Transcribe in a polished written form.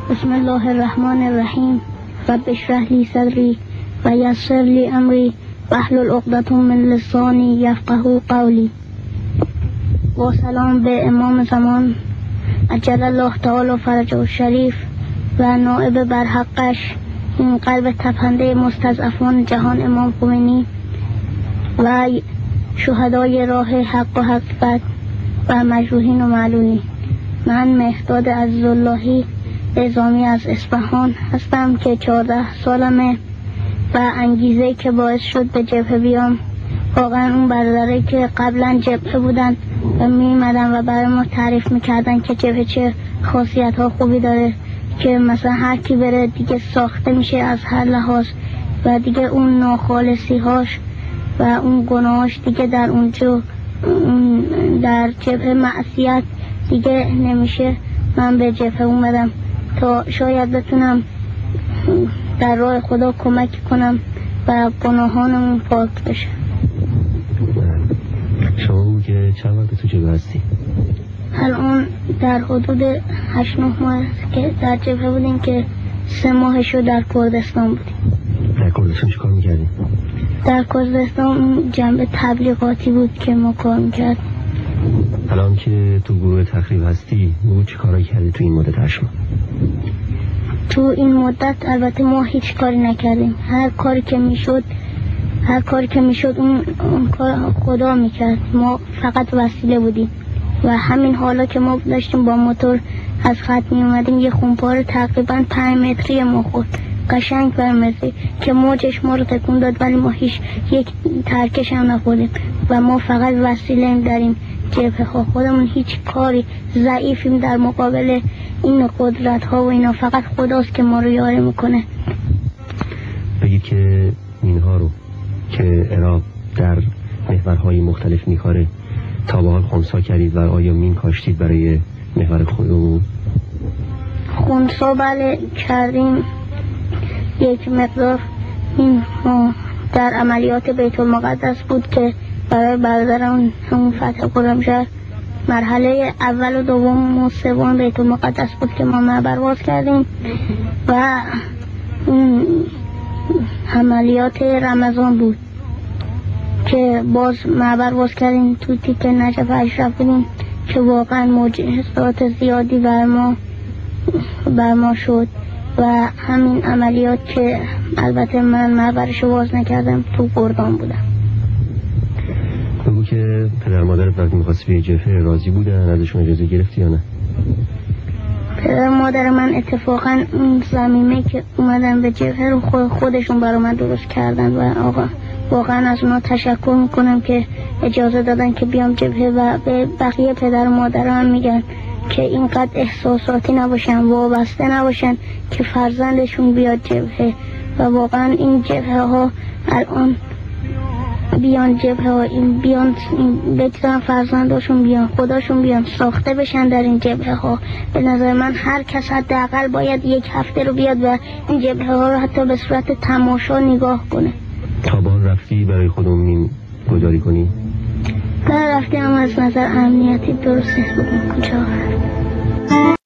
بسم الله الرحمن الرحیم. رب اشرح لی صدری و یسر لی امری واحلل عقدة من لسانی یفقهوا قولی. با سلام به امام زمان عجل الله تعالی فرجه الشریف و نائب برحقش این قلب تپنده مستضعفان جهان امام خمینی و شهدای راه حق و حقیقت و مجروحین و معلولین. من مهداد عزیزاللهی نظامی از اصفهان هستم که 14 سالمه و انگیزه که باعث شد به جبهه بیام واقعا اون برادرایی که قبلا جبهه بودن و میمدن و برای ما تعریف میکردن که جبهه چه خاصیت ها خوبی داره، که مثلا هر کی بره دیگه ساخته میشه از هر لحاظ و دیگه اون ناخالصی هاش و اون گناهاش دیگه در اونجا در جبهه معصیت دیگه نمیشه. من به جبهه اومدم تا شاید بتونم در راه خدا کمک کنم و گناهانمون پاک بشه. شما که چند وقت تو جبهه هستی؟ الان در حدود 8-9 ماه که در جبهه بودیم که 3 ماهشو در کردستان بودیم. در کردستان چه کار میکردیم؟ در کردستان جنبه تبلیغاتی بود که ما کار میکردیم. الان که تو گروه تخریب هستی چه کارایی کردی تو این مدت 8 ماه؟ تو این مدت البته ما هیچ کاری نکردیم. هر کاری که میشد اون کار خدا میکرد. ما فقط وسیله بودیم و همین حالا که ما داشتیم با موتور از خط می اومدیم یه خونپاره تقریبا 5 متری ما خورد، قشنگ برمزی که موجش ما رو تکون داد، ولی ما هیچ یک ترکش هم نخوردیم و ما فقط وسیله در این جبهه ها. خودمون هیچ کاری ضعیفیم در مقابل این قدرت ها و اینا. فقط خداست که ما رو یاری میکنه. بگید که اینها رو که عراق در محورهای مختلف میکاره تا به حال خونسا کردید و آیا مین کاشتید برای محور خودمون؟ خونسا بله کردیم یک مقدار. این در عملیات بیت المقدس بود که برای برادرم همون فتح قرمشهر مرحله اول و دوم و سوم بیت المقدس بود که ما معبر باز کردیم و عملیات رمضان بود که باز معبر باز کردیم تو تیک نجف اشرف بودیم که واقعا معجزات زیادی بر ما شد و همین عملیات که البته من معبرشو باز نکردم تو گردان بودم. بگو که پدر مادرت وقتی میخواستی به جبهه راضی بودن، ازشون اجازه گرفتی یا نه؟ پدر مادر من اتفاقا اون زمینه که اومدن به جبهه رو خودشون برای من درست کردن و آقا واقعا از اونا تشکر میکنم که اجازه دادن که بیام جبهه و به بقیه پدر و مادر هم میگن که اینقدر احساساتی نباشن، وابسته نباشن که فرزندشون بیاد جبهه و واقعا این جبهه ها الان بیان جبهه ها بیان بگذارن فرزنداشون بیان خداشون بیان ساخته بشن در این جبهه ها. به نظر من هر کس حداقل باید 1 هفته رو بیاد و این جبهه ها رو حتی به صورت تماشا نگاه کنه. تابان رفتی برای خودمون مین گذاری کنی؟ نه رفتیم از نظر امنیتی درست نیست. بگم کجا